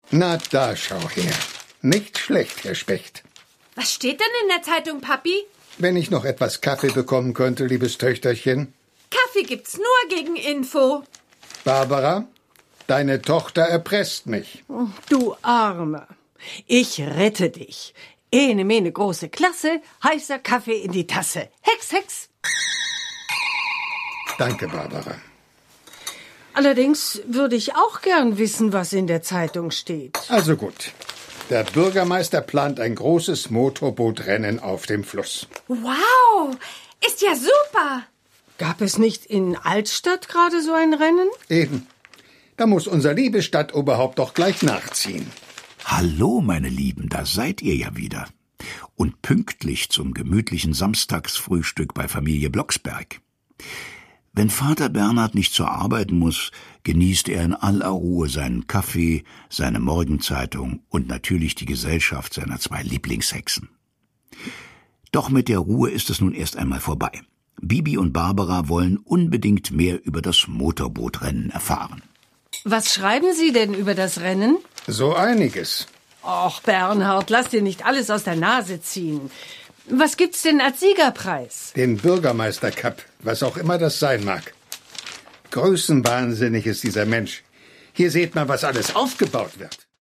Na, da schau her. Nicht schlecht, Herr Specht. Was steht denn in der Zeitung, Papi? Wenn ich noch etwas Kaffee bekommen könnte, liebes Töchterchen. Kaffee gibt's nur gegen Info. Barbara, deine Tochter erpresst mich. Du Arme. Ich rette dich. Ene mene große Klasse, heißer Kaffee in die Tasse. Hex, Hex. Danke, Barbara. Allerdings würde ich auch gern wissen, was in der Zeitung steht. Also gut. Der Bürgermeister plant ein großes Motorbootrennen auf dem Fluss. Wow, ist ja super. Gab es nicht in Altstadt gerade so ein Rennen? Eben. Da muss unser liebes Stadtoberhaupt doch gleich nachziehen. Hallo, meine Lieben, da seid ihr ja wieder. Und pünktlich zum gemütlichen Samstagsfrühstück bei Familie Blocksberg. Wenn Vater Bernhard nicht zur Arbeit muss, genießt er in aller Ruhe seinen Kaffee, seine Morgenzeitung und natürlich die Gesellschaft seiner 2 Lieblingshexen. Doch mit der Ruhe ist es nun erst einmal vorbei. Bibi und Barbara wollen unbedingt mehr über das Motorbootrennen erfahren. Was schreiben Sie denn über das Rennen? So einiges. Och, Bernhard, lass dir nicht alles aus der Nase ziehen. Was gibt's denn als Siegerpreis? Den Bürgermeister-Cup, was auch immer das sein mag. Größenwahnsinnig ist dieser Mensch. Hier seht mal, was alles aufgebaut wird.